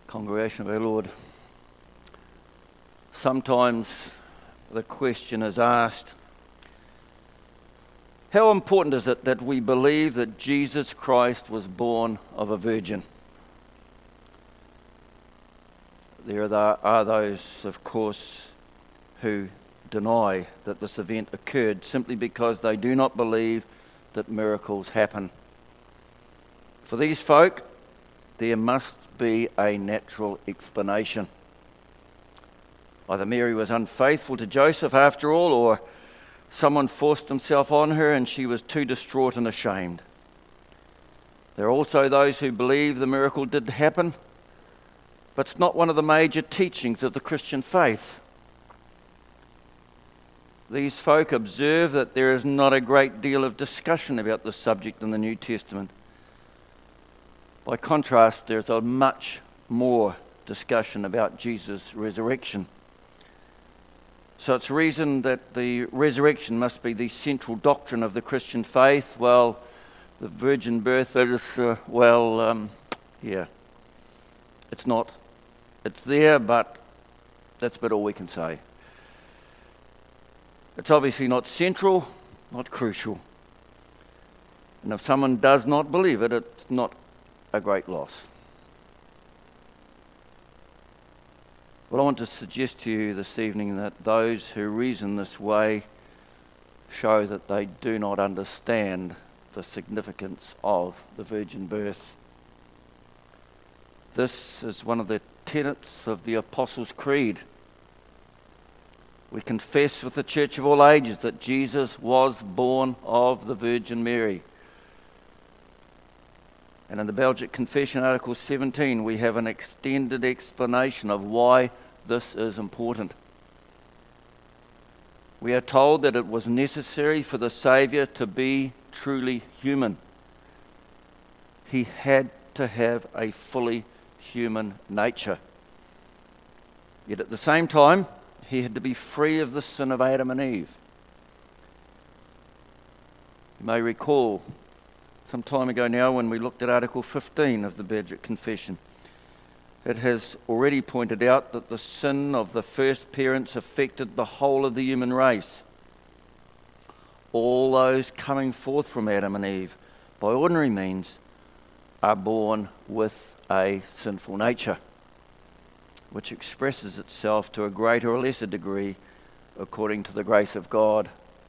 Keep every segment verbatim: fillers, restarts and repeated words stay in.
Congregation of our Lord. Sometimes the question is asked, how important is it that we believe that Jesus Christ was born of a virgin? There are those, of course, who deny that this event occurred simply because they do not believe that miracles happen. For these folk, there must be a natural explanation. Either Mary was unfaithful to Joseph after all, or someone forced himself on her and she was too distraught and ashamed. There are also those who believe the miracle did happen, but it's not one of the major teachings of the Christian faith. These folk observe that there is not a great deal of discussion about this subject in the New Testament. By contrast, there's a much more discussion about Jesus' resurrection. So it's reasoned that the resurrection must be the central doctrine of the Christian faith, while the virgin birth is, uh, well, um, yeah, it's not. It's there, but that's about all we can say. It's obviously not central, not crucial. And if someone does not believe it, it's not a great loss. Well, I want to suggest to you this evening that those who reason this way show that they do not understand the significance of the virgin birth. This is one of the tenets of the Apostles' Creed. We confess with the Church of all ages that Jesus was born of the Virgin Mary. And in the Belgic Confession, Article seventeen, we have an extended explanation of why this is important. We are told that it was necessary for the Saviour to be truly human. He had to have a fully human nature. Yet at the same time, he had to be free of the sin of Adam and Eve. You may recall some time ago now when we looked at Article fifteen of the Belgic Confession. It has already pointed out that the sin of the first parents affected the whole of the human race. All those coming forth from Adam and Eve by ordinary means are born with a sinful nature, which expresses itself to a greater or lesser degree according to the grace of God.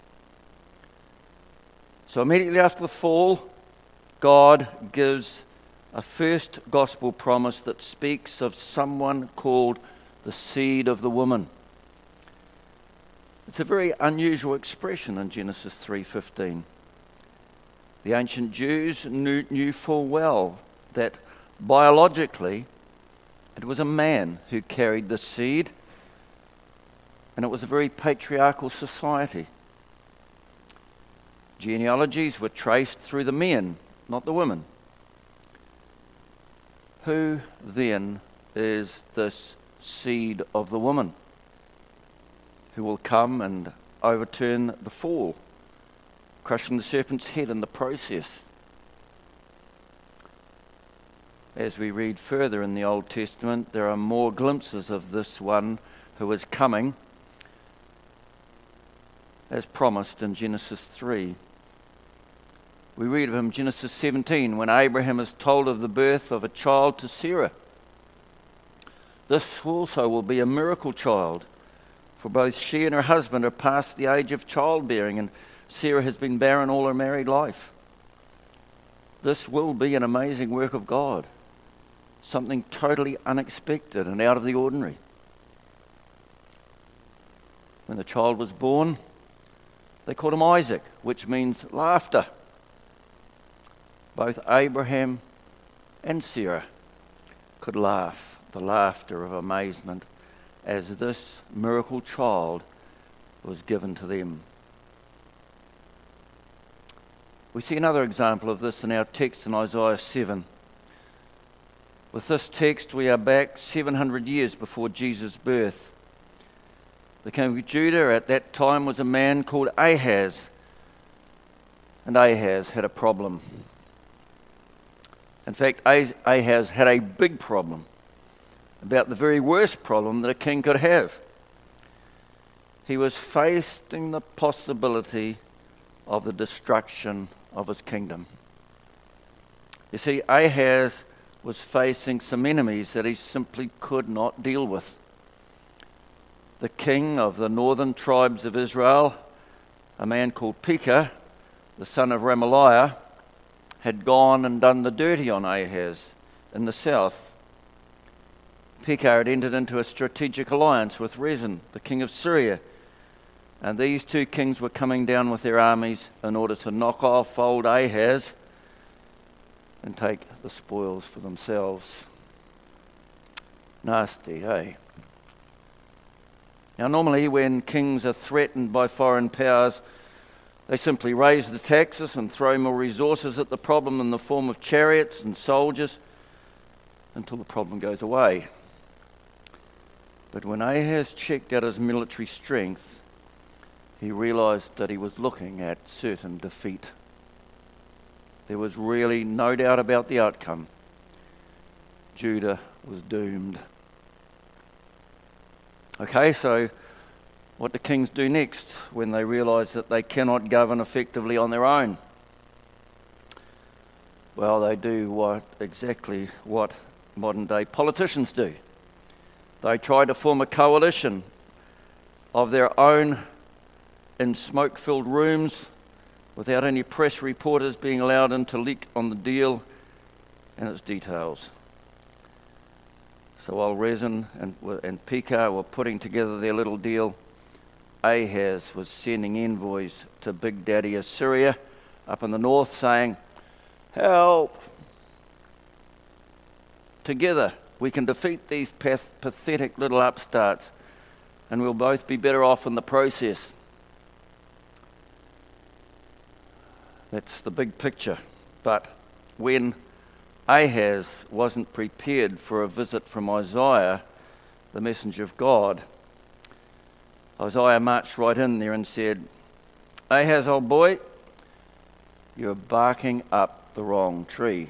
So immediately after the fall, God gives a first gospel promise that speaks of someone called the seed of the woman. It's a very unusual expression in Genesis three fifteen. The ancient Jews knew, knew full well that biologically it was a man who carried the seed, and it was a very patriarchal society. Genealogies were traced through the men, not the women. Who then is this seed of the woman who will come and overturn the fall, crushing the serpent's head in the process? As we read further in the Old Testament, there are more glimpses of this one who is coming, as promised in Genesis three. We read of him in Genesis seventeen, when Abraham is told of the birth of a child to Sarah. This also will be a miracle child, for both she and her husband are past the age of childbearing, and Sarah has been barren all her married life. This will be an amazing work of God, something totally unexpected and out of the ordinary. When the child was born, they called him Isaac, which means laughter. Both Abraham and Sarah could laugh, the laughter of amazement, as this miracle child was given to them. We see another example of this in our text in Isaiah seven. With this text, we are back seven hundred years before Jesus' birth. The king of Judah at that time was a man called Ahaz, and Ahaz had a problem. In fact, Ahaz had a big problem. about the very worst problem that a king could have. He was facing the possibility of the destruction of his kingdom. You see, Ahaz was facing some enemies that he simply could not deal with. The king of the northern tribes of Israel, a man called Pekah, the son of Remaliah, had gone and done the dirty on Ahaz in the south. Pekah had entered into a strategic alliance with Rezin, the king of Syria, and these two kings were coming down with their armies in order to knock off old Ahaz and take the spoils for themselves. Nasty, eh? Now, normally when kings are threatened by foreign powers, they simply raise the taxes and throw more resources at the problem in the form of chariots and soldiers until the problem goes away. But when Ahaz checked out his military strength, he realized that he was looking at certain defeat. There was really no doubt about the outcome. Judah was doomed. Okay, so what do kings do next when they realize that they cannot govern effectively on their own? Well, they do what exactly what modern day politicians do. They try to form a coalition of their own in smoke-filled rooms without any press reporters being allowed in to leak on the deal and its details. So while Rezin and, and Pekah were putting together their little deal, Ahaz was sending envoys to Big Daddy Assyria up in the north saying, "Help! Together we can defeat these path- pathetic little upstarts and we'll both be better off in the process." That's the big picture. But when Ahaz wasn't prepared for a visit from Isaiah, the messenger of God, Isaiah marched right in there and said, "Ahaz, old boy, you're barking up the wrong tree.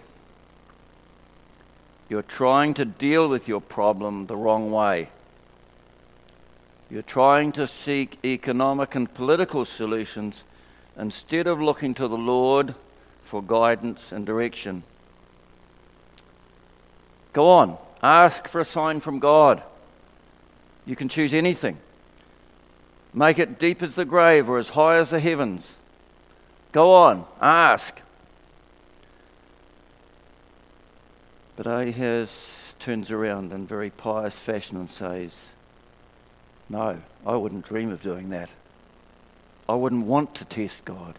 You're trying to deal with your problem the wrong way. You're trying to seek economic and political solutions instead of looking to the Lord for guidance and direction. Go on, ask for a sign from God. You can choose anything. Make it deep as the grave or as high as the heavens. Go on, ask." But Ahaz turns around in very pious fashion and says, "No, I wouldn't dream of doing that. I wouldn't want to test God."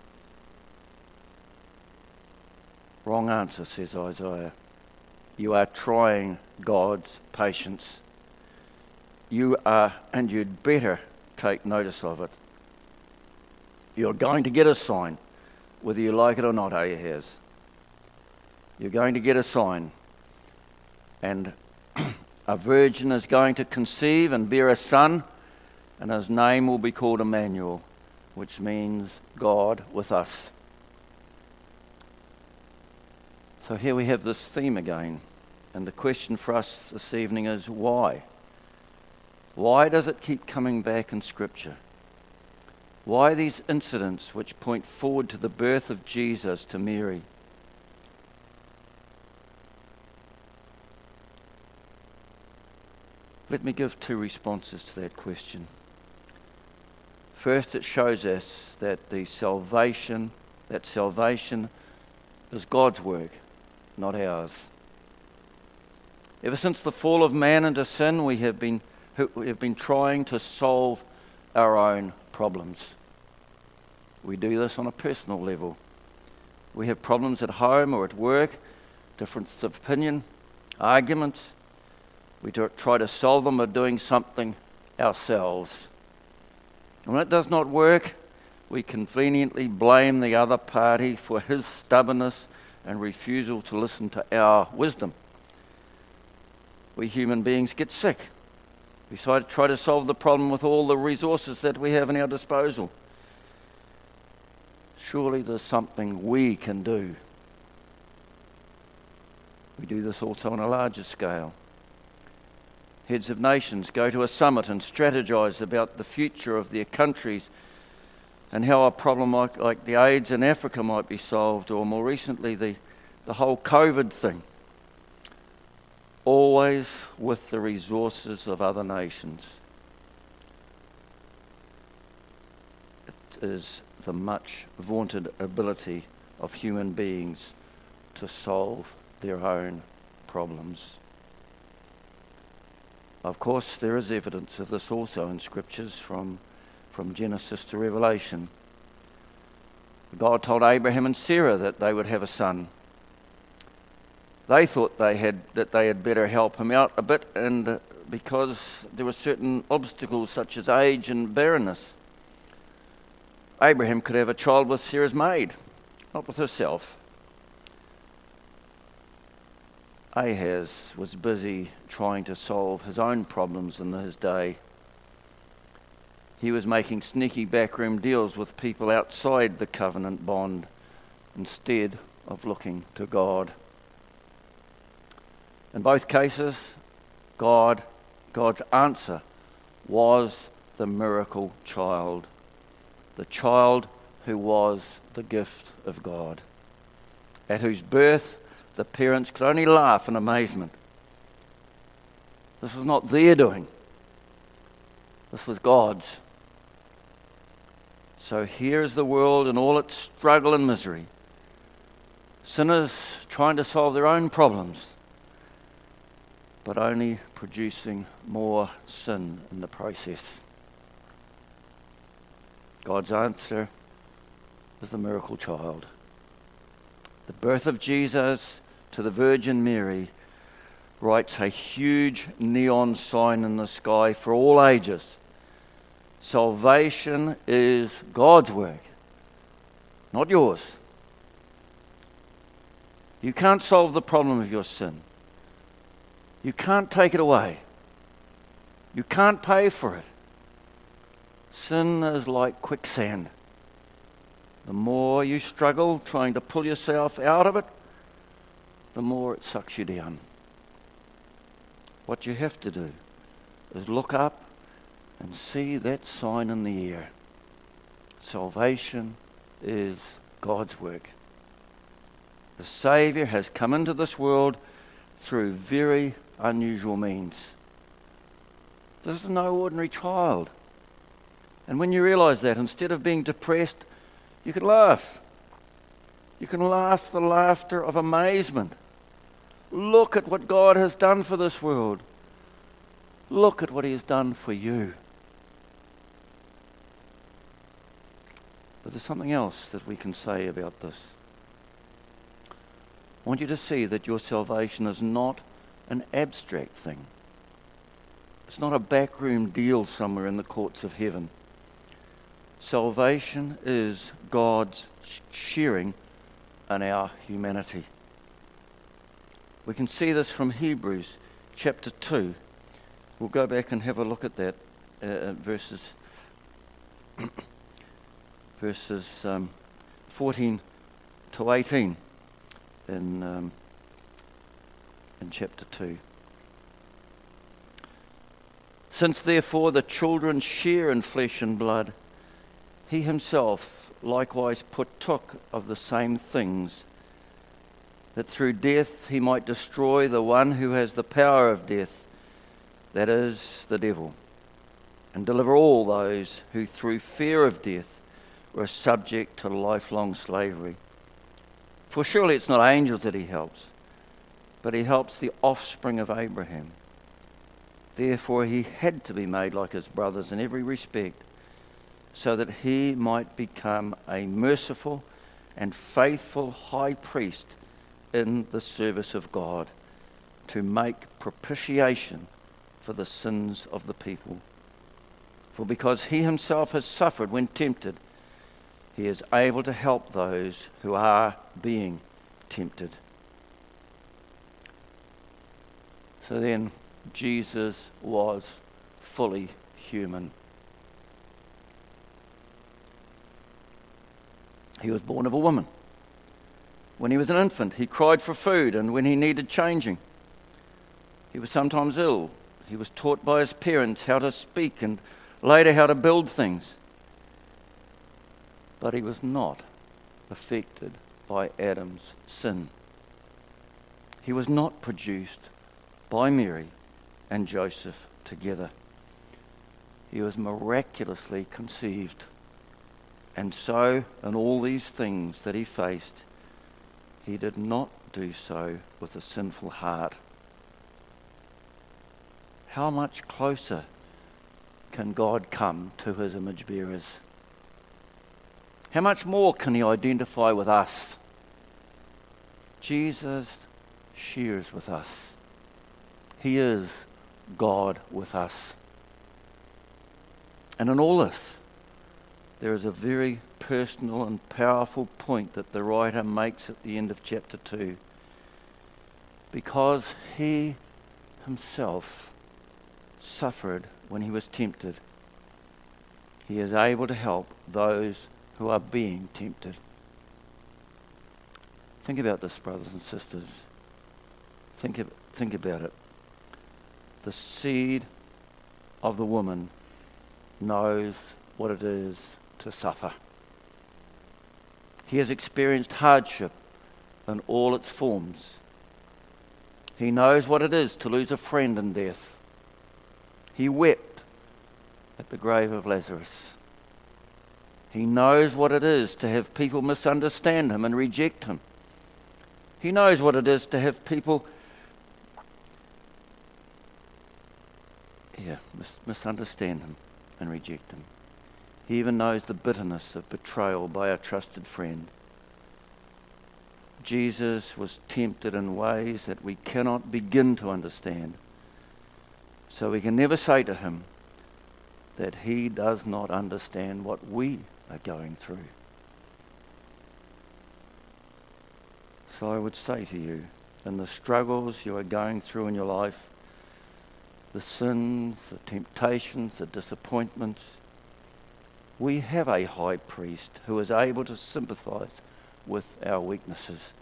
Wrong answer, says Isaiah. You are trying God's patience. You are, and you'd better take notice of it. You're going to get a sign, whether you like it or not, Ahaz. You're going to get a sign. And a virgin is going to conceive and bear a son, and his name will be called Emmanuel, which means God with us. So here we have this theme again. And the question for us this evening is why? Why does it keep coming back in Scripture? Why these incidents which point forward to the birth of Jesus to Mary? Let me give two responses to that question. First, it shows us that the salvation, that salvation is God's work, not ours. Ever since the fall of man into sin, we have been we have been trying to solve our own problems. We do this on a personal level. We have problems at home or at work, differences of opinion, arguments. We do, try to solve them by doing something ourselves. And when it does not work, we conveniently blame the other party for his stubbornness and refusal to listen to our wisdom. We human beings get sick. We try to try to solve the problem with all the resources that we have in our disposal. Surely there's something we can do. We do this also on a larger scale. Heads of nations go to a summit and strategize about the future of their countries and how a problem like, like the AIDS in Africa might be solved, or more recently the, the whole COVID thing. Always with the resources of other nations. It is the much vaunted ability of human beings to solve their own problems. Of course, there is evidence of this also in scriptures from, from Genesis to Revelation. God told Abraham and Sarah that they would have a son. They thought they had that they had better help him out a bit, and uh, because there were certain obstacles such as age and barrenness, Abraham could have a child with Sarah's maid, not with herself. Ahaz was busy trying to solve his own problems in his day. He was making sneaky backroom deals with people outside the covenant bond instead of looking to God. In both cases, God, God's answer was the miracle child, the child who was the gift of God, at whose birth the parents could only laugh in amazement. This was not their doing. This was God's. So here is the world in all its struggle and misery. Sinners trying to solve their own problems, but only producing more sin in the process. God's answer is the miracle child. The birth of Jesus to the Virgin Mary writes a huge neon sign in the sky for all ages. Salvation is God's work, not yours. You can't solve the problem of your sin. You can't take it away. You can't pay for it. Sin is like quicksand. The more you struggle trying to pull yourself out of it, the more it sucks you down. What you have to do is look up and see that sign in the air. Salvation is God's work. The Saviour has come into this world through very unusual means. This is no ordinary child. And when you realize that, instead of being depressed, you can laugh. You can laugh the laughter of amazement. Look at what God has done for this world. Look at what He has done for you. But there's something else that we can say about this. I want you to see that your salvation is not an abstract thing. It's not a backroom deal somewhere in the courts of heaven. Salvation is God's sharing in our humanity. We can see this from Hebrews chapter two. We'll go back and have a look at that, uh, verses verses um, fourteen to eighteen in um, in chapter two. Since therefore the children share in flesh and blood, He Himself likewise partook of the same things, that through death He might destroy the one who has the power of death, that is, the devil, and deliver all those who through fear of death were subject to lifelong slavery. For surely it's not angels that He helps, but He helps the offspring of Abraham. Therefore He had to be made like His brothers in every respect, so that He might become a merciful and faithful high priest in the service of God, to make propitiation for the sins of the people. For because He Himself has suffered when tempted, He is able to help those who are being tempted. So then, Jesus was fully human. He was born of a woman. When he was an infant, He cried for food, and when He needed changing, He was sometimes ill. He was taught by his parents how to speak and later how to build things. But he was not affected by Adam's sin. He was not produced by Mary and Joseph together. He was miraculously conceived. And so, in all these things that he faced, he did not do so with a sinful heart. How much closer can God come to his image bearers? How much more can he identify with us? Jesus shares with us. He is God with us. And in all this, there is a very personal and powerful point that the writer makes at the end of chapter two. Because he himself suffered when he was tempted, he is able to help those who are being tempted. Think about this, brothers and sisters. Think, of, think about it. The seed of the woman knows what it is to suffer. He has experienced hardship in all its forms. He knows what it is to lose a friend in death. He wept at the grave of Lazarus. He knows what it is to have people misunderstand him and reject him. He knows what it is to have people yeah, mis- misunderstand him and reject him. He even knows the bitterness of betrayal by a trusted friend. Jesus was tempted in ways that we cannot begin to understand. So we can never say to him that he does not understand what we are going through. So I would say to you, in the struggles you are going through in your life, the sins, the temptations, the disappointments, we have a high priest who is able to sympathize with our weaknesses.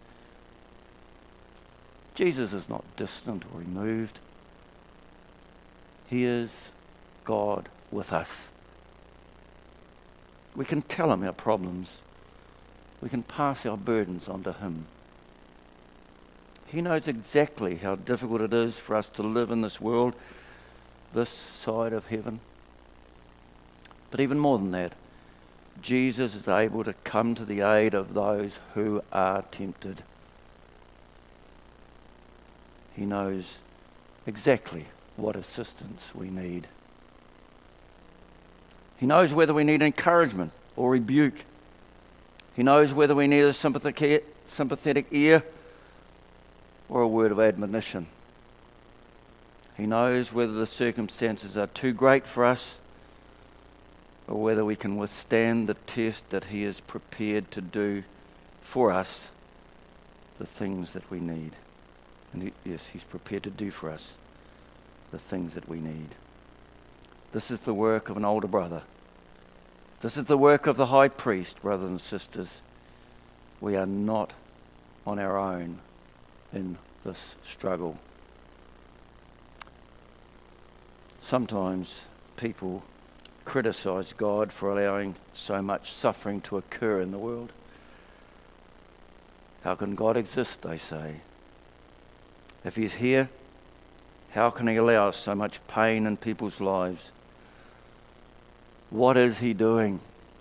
Jesus is not distant or removed. He is God with us. We can tell him our problems. We can pass our burdens on to him. He knows exactly how difficult it is for us to live in this world, this side of heaven. But even more than that, Jesus is able to come to the aid of those who are tempted. He knows exactly what assistance we need. He knows whether we need encouragement or rebuke. He knows whether we need a sympathetic, sympathetic ear or a word of admonition. He knows whether the circumstances are too great for us or whether we can withstand the test that he is prepared to do for us the things that we need. And he, yes, he's prepared to do for us the things that we need. This is the work of an older brother. This is the work of the high priest, brothers and sisters. We are not on our own in this struggle. Sometimes people criticize God for allowing so much suffering to occur in the world. How can God exist, they say? If he's here, how can he allow so much pain in people's lives? What is he doing?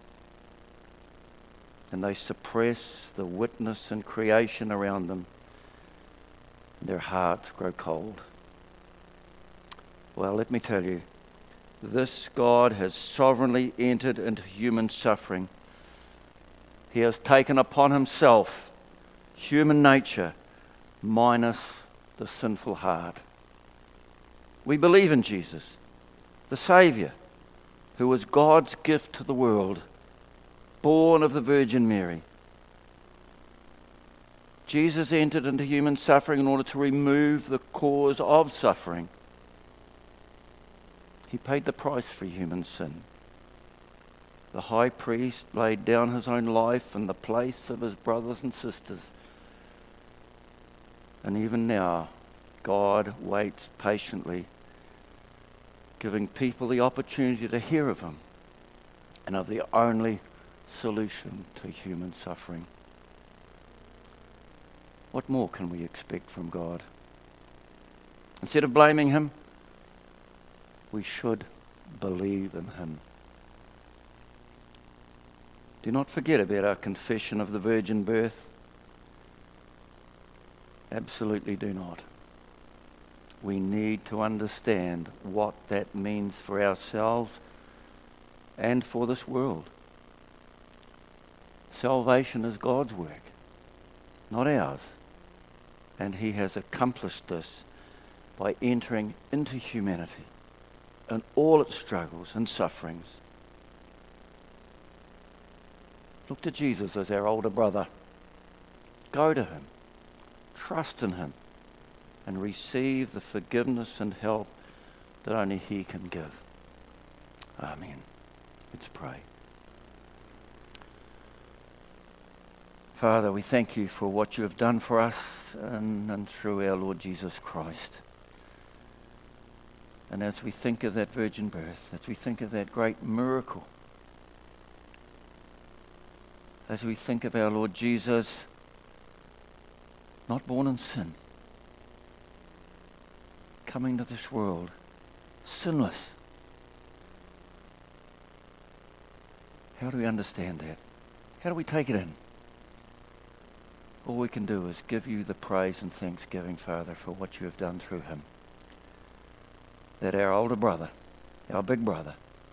And they suppress the witness and creation around them. Their hearts grow cold. Well, let me tell you, this God has sovereignly entered into human suffering. He has taken upon himself human nature minus the sinful heart. We believe in Jesus, the Saviour, who was God's gift to the world, born of the Virgin Mary. Jesus entered into human suffering in order to remove the cause of suffering. He paid the price for human sin. The high priest laid down his own life in the place of his brothers and sisters. And even now, God waits patiently giving people the opportunity to hear of him and of the only solution to human suffering. What more can we expect from God? Instead of blaming him, we should believe in him. Do not forget about our confession of the virgin birth. Absolutely do not. We need to understand what that means for ourselves and for this world. Salvation is God's work, not ours. And he has accomplished this by entering into humanity and all its struggles and sufferings. Look to Jesus as our older brother. Go to him, trust in him, and receive the forgiveness and help that only he can give. Amen. Let's pray. Father, we thank you for what you have done for us and, and through our Lord Jesus Christ. And as we think of that virgin birth, as we think of that great miracle, as we think of our Lord Jesus, not born in sin, coming to this world, sinless. How do we understand that? How do we take it in? All we can do is give you the praise and thanksgiving, Father, for what you have done through him. That our older brother, our big brother,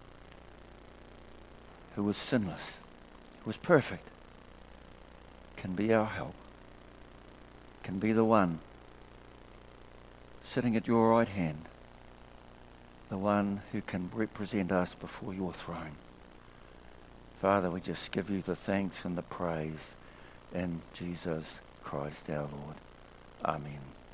who was sinless, who was perfect, can be our help, can be the one sitting at your right hand, the one who can represent us before your throne. Father, we just give you the thanks and the praise in Jesus Christ our Lord. Amen.